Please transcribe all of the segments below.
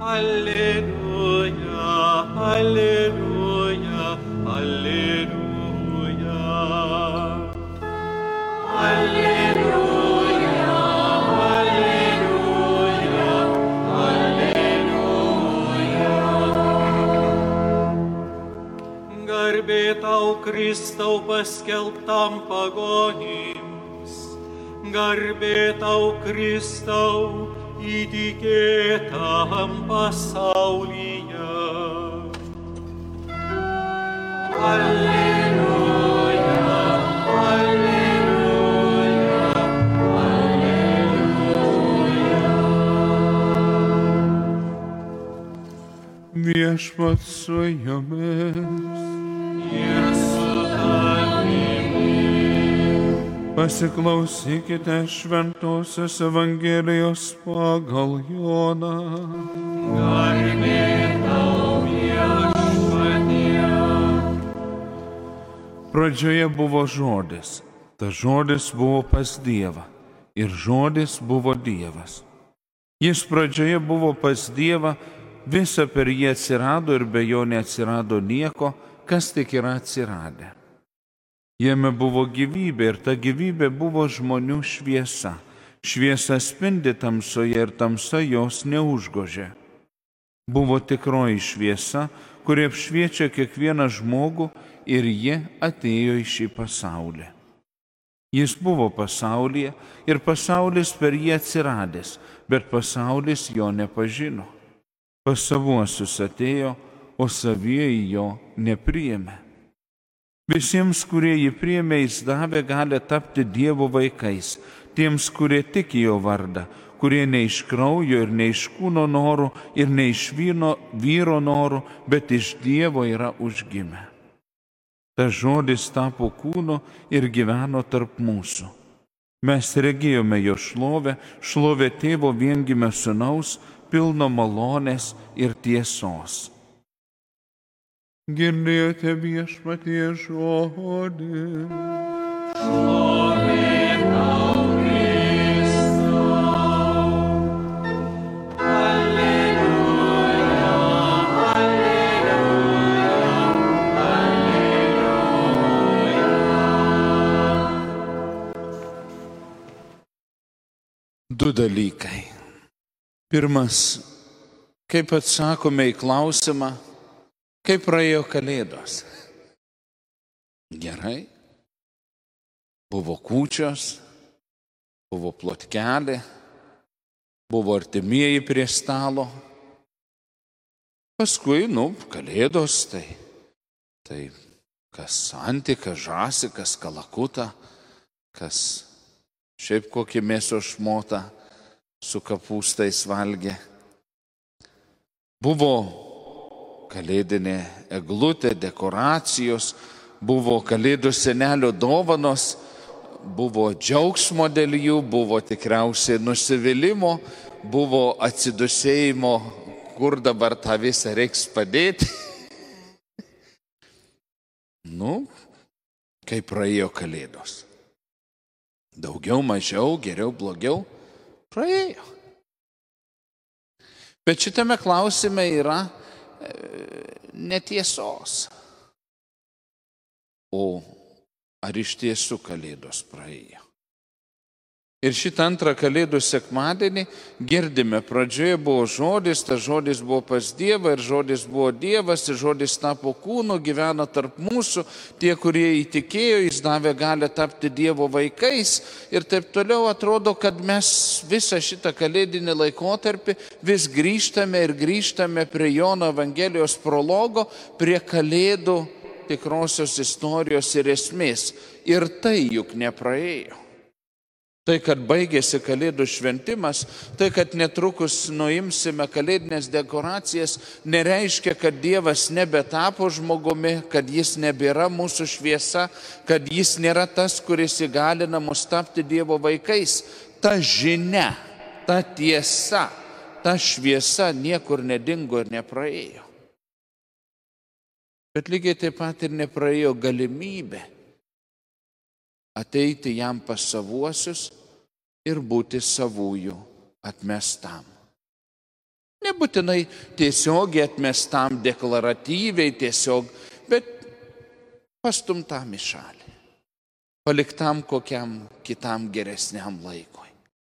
Alleluja, alleluja, alleluja. Alleluja, alleluja, alleluja. Garbė tau, Kristau, paskelbtam pagonims. Garbė tau, Kristau, įtikėtam pasaulyje. Alleluja, alleluja, alleluja. Viešpats su jumis. Ir su tavimi. Pasiklausykite Šventosios Evangelijos pagal Joną. Garbė tau, Viešpatie. Pradžioje buvo žodis, tas žodis buvo pas Dievą ir žodis buvo Dievas. Jis pradžioje buvo pas Dievą, visa per jį atsirado ir be jo neatsirado nieko, kas tik yra atsiradę. Jame buvo gyvybė ir ta gyvybė buvo žmonių šviesa. Šviesa spindi tamsoje ir tamsa jos neužgožė. Buvo tikroji šviesa, kuri apšviečia kiekvieną žmogų ir ji atėjo į šį pasaulį. Jis buvo pasaulyje ir pasaulis per jį atsiradęs, bet pasaulis jo nepažino. Pas savuosius atėjo, o savieji jo nepriėmė. Visiems, kurie jį priėmė, jis davė galią tapti Dievo vaikais, tiems, kurie tiki jo vardą, kurie ne iš kraujo ir ne iš kūno norų ir ne iš vyro norų, bet iš Dievo yra užgimę. Tas žodis tapo kūnu ir gyveno tarp mūsų. Mes regėjome jo šlovę, šlovę tėvo viengimio sūnaus, pilno malonės ir tiesos. Girdėjote Viešpatie žodį. Šlovė tau, Kristau. Alleluja, alleluja, alleluja. Du dalykai. Pirmas, kaip atsakome į klausimą, kaip praėjo Kalėdos. Gerai. Buvo kūčios, buvo plotkelė, buvo artimieji prie stalo. Paskui, Kalėdos, tai kas antiką, žąsį, kas kalakutą, kas šiaip kokį mėsos šmotą su kapūstais valgė. Buvo kalėdinė eglutė, dekoracijos, buvo kalėdų senelio dovanos, buvo džiaugsmo dėl jų, buvo tikriausiai nusivylimų, buvo atsidusėjimo, kur dabar tą visą reiks padėti. Kaip praėjo Kalėdos. Daugiau, mažiau, geriau, blogiau, praėjo. Bet šitame klausime yra netiesos. O ar iš tiesų Kalėdos praėjo? Ir šitą antrą Kalėdų sekmadienį girdime, pradžioje buvo žodis, tas žodis buvo pas Dievą ir žodis buvo Dievas, ir žodis tapo kūnu, gyveno tarp mūsų, tie, kurie įtikėjo, jis davė galią tapti Dievo vaikais ir taip toliau. Atrodo, kad mes visą šitą kalėdinį laikotarpį vis grįžtame ir grįžtame prie Jono Evangelijos prologo, prie Kalėdų tikrosios istorijos ir esmės. Ir tai juk nepraėjo. Tai, kad baigėsi Kalėdų šventimas, tai, kad netrukus nuimsime kalėdinės dekoracijas, nereiškia, kad Dievas nebetapo žmogumi, kad jis nebėra mūsų šviesa, kad jis nėra tas, kuris įgalina mus tapti Dievo vaikais. Ta žinia, ta tiesa, ta šviesa niekur nedingo ir nepraėjo. Bet lygiai taip pat ir nepraėjo galimybė ateiti jam pas savuosius ir būti savųjų atmestam. Nebūtinai tiesiogiai atmestam, deklaratyviai tiesiog, bet pastumtam į šalį. Paliktam kokiam kitam geresniam laikui.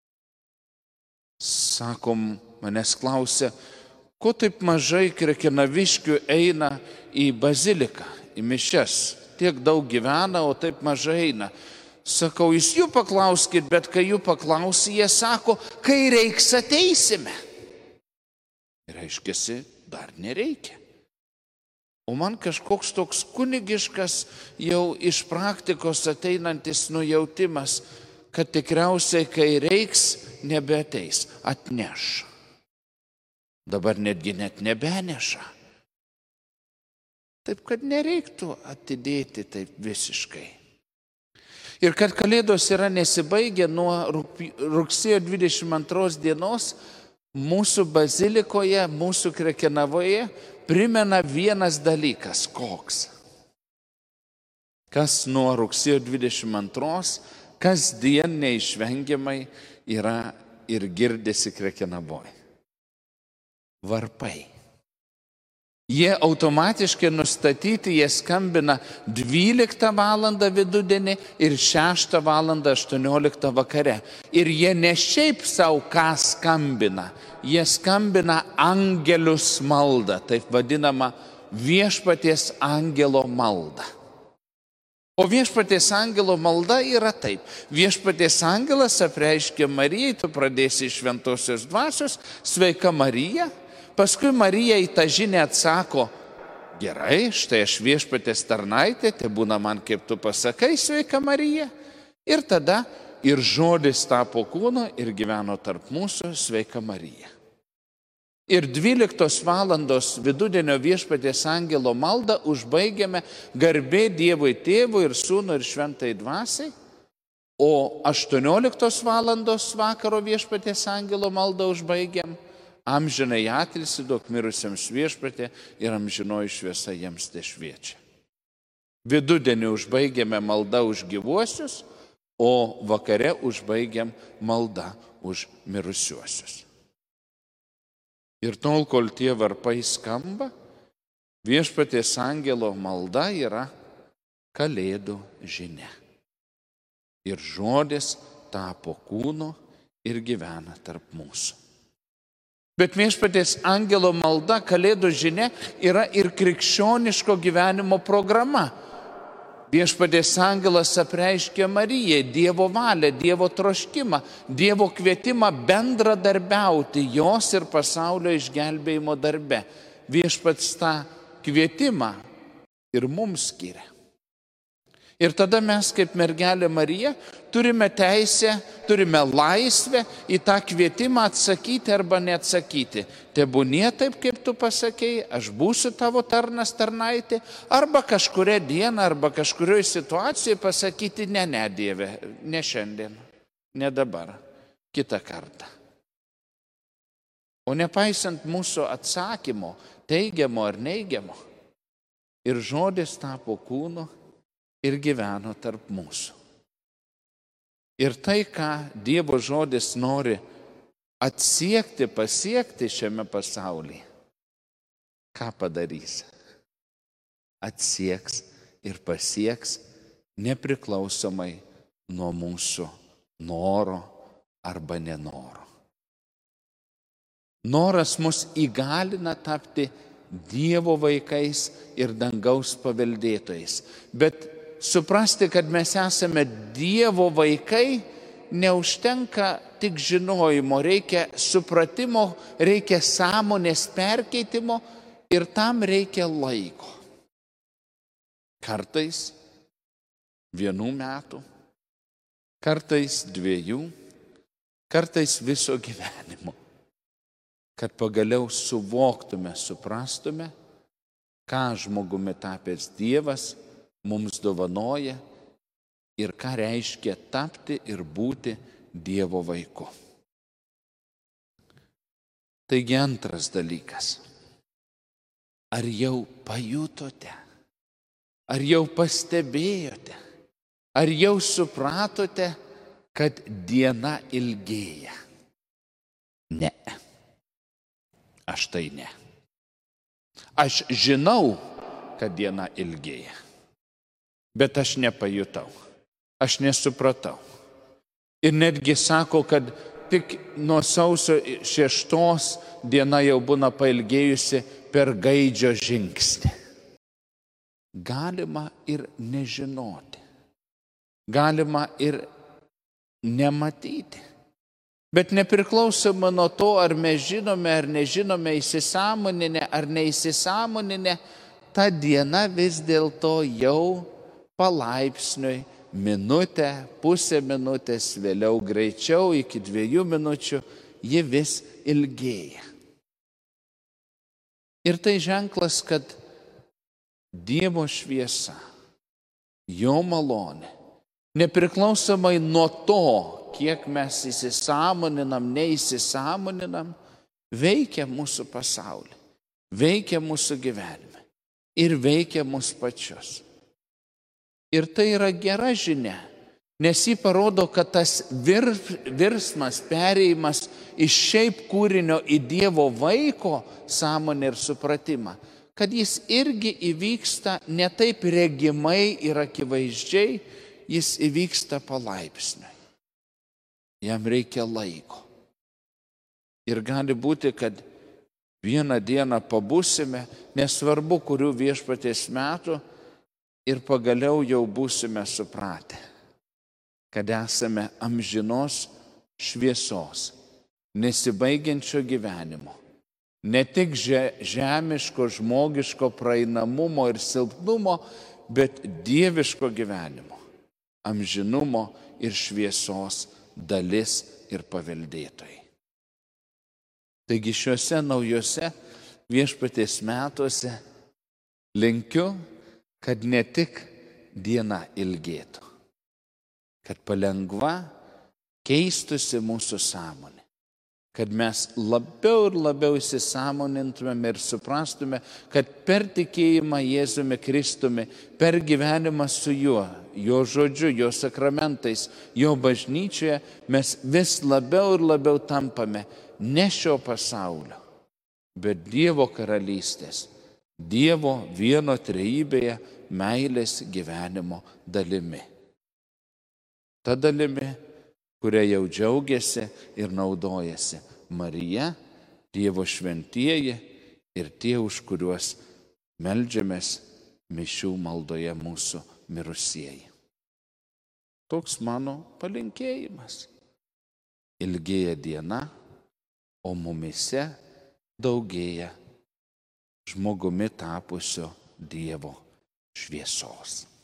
Sakom, manęs klausia, ko taip mažai krekenavoviškių eina į baziliką, į mišias. Tiek daug gyvena, o taip mažai eina. Sakau, jūs jų paklauskit, bet kai jų paklausi, jie sako, kai reiks ateisime. Reiškiasi, dar nereikia. O man kažkoks toks kunigiškas jau iš praktikos ateinantis nujautimas, kad tikriausiai, kai reiks, nebeateis, atneš. Dabar netgi net nebeneša. Taip, kad nereiktų atidėti taip visiškai. Ir kad Kalėdos yra nesibaigę nuo rugsėjo 22 dienos, mūsų bazilikoje, mūsų Krekenavoje primena vienas dalykas. Koks? Kas nuo rugsėjo 22, kasdien neišvengiamai yra ir girdisi Krekenavoje. Varpai. Jie automatiškai nustatyti, jie skambina 12 valandą vidudienį ir 6 valandą 18 vakare. Ir jie ne šiaip savo ką skambina, jie skambina angelius maldą, taip vadinama viešpaties angelo malda. O viešpaties angelo malda yra taip. Viešpaties angelas apreiškia Marijai, tu pradėsi iš šventosios dvasios, sveika Marija. Paskui Marija į tą žinią atsako, gerai, štai aš viešpaties tarnaitė, te būna man kaip tu pasakai, sveika Marija. Ir tada ir žodis tapo kūnu ir gyveno tarp mūsų, sveika Marija. Ir 12 valandos vidudienio viešpaties angelo maldą užbaigiame garbė Dievui Tėvui ir Sūnui ir Šventai Dvasiai, o 18 valandos vakaro viešpaties angelo maldą užbaigiam amžinai atilsį duok mirusiems viešpatie ir amžinoji šviesa jiems tešviečia. Vidudienį užbaigiame maldą už gyvuosius, o vakare užbaigiam maldą už mirusiuosius. Ir tol, kol tie varpai skamba, viešpaties angelo malda yra Kalėdų žinia. Ir žodis tapo kūnu ir gyvena tarp mūsų. Bet viešpaties angelo malda, Kalėdų žinia, yra ir krikščioniško gyvenimo programa. Viešpaties angelas apreiškia Marijai Dievo valią, Dievo troškimą, Dievo kvietimą bendradarbiauti jos ir pasaulio išgelbėjimo darbe. Viešpats tą kvietimą ir mums skiria. Ir tada mes, kaip mergelė Marija, turime teisę, turime laisvę į tą kvietimą atsakyti arba neatsakyti. Tebūnie taip, kaip tu pasakei, aš būsiu tavo tarnas, tarnaitė, arba kažkuria diena, arba kažkurioje situacijoje pasakyti, ne, Dieve, ne šiandien, ne dabar, kitą kartą. O nepaisant mūsų atsakymo, teigiamo ar neigiamo, ir žodis tapo kūnu ir gyveno tarp mūsų. Ir tai, ką Dievo žodis nori atsiekti, pasiekti šiame pasaulyje, ką padarys? Atsieks ir pasieks nepriklausomai nuo mūsų noro arba nenoro. Noras mus įgalina tapti Dievo vaikais ir dangaus paveldėtojais. Bet suprasti, kad mes esame Dievo vaikai, neužtenka tik žinojimo, reikia supratimo, reikia sąmonės perkeitimo ir tam reikia laiko. Kartais 1 metų, kartais 2, kartais viso gyvenimo. Kad pagaliau suvoktume, suprastume, ką žmogumi tapęs Dievas mums dovanoja ir ką reiškia tapti ir būti Dievo vaiku. Taigi antras dalykas. Ar jau pajutote? Ar jau pastebėjote? Ar jau supratote, kad diena ilgėja? Ne. Aš tai ne. Aš žinau, kad diena ilgėja, bet aš nepajutau, aš nesupratau. Ir netgi sako, kad tik nuo sausio 6 diena jau būna pailgėjusi per gaidžio žingsnį. Galima ir nežinoti, galima ir nematyti. Bet nepriklausomai nuo to, ar mes žinome ar nežinome, įsisąmoninę ar neįsisąmoninę, ta diena vis dėlto jau palaipsniui, minutę, pusę minutės, vėliau greičiau, iki 2 minučių, ji vis ilgėja. Ir tai ženklas, kad Dievo šviesa, jo malonė, nepriklausomai nuo to, kiek mes įsisąmoninam, neįsisąmoninam, veikia mūsų pasaulį, veikia mūsų gyvenime ir veikia mūsų pačius. Ir tai yra gera žinia, nes ji parodo, kad tas virsmas, perėjimas iš šiaip kūrinio į Dievo vaiko sąmonę ir supratimą, kad jis irgi įvyksta ne taip regimai ir akivaizdžiai, jis įvyksta palaipsniui. Jam reikia laiko. Ir gali būti, kad vieną dieną pabūsime, nesvarbu, kurių viešpaties metų, ir pagaliau jau būsime supratę, kad esame amžinos šviesos, nesibaigiančio gyvenimo, ne tik žemiško, žmogiško praeinamumo ir silpnumo, bet dieviško gyvenimo, amžinumo ir šviesos dalis ir paveldėtojai. Taigi šiuose naujose viešpaties metuose linkiu, kad ne tik diena ilgėtų, kad palengva keistusi mūsų sąmonė, kad mes labiau ir labiau įsisąmonintumėm ir suprastume, kad per tikėjimą Jėzumi Kristumi, per gyvenimą su juo, jo žodžiu, jo sakramentais, jo bažnyčioje, mes vis labiau ir labiau tampame ne šio pasaulio, bet Dievo karalystės, Dievo vieno trejybėje meilės gyvenimo dalimi. Ta dalimi, kuria jau džiaugiasi ir naudojasi Marija, Dievo šventieji ir tie, už kuriuos meldžiamės mišių maldoje mūsų mirusieji. Toks mano palinkėjimas. Ilgėja diena, o mumyse daugėja žmogumi tapusio Dievo šviesos.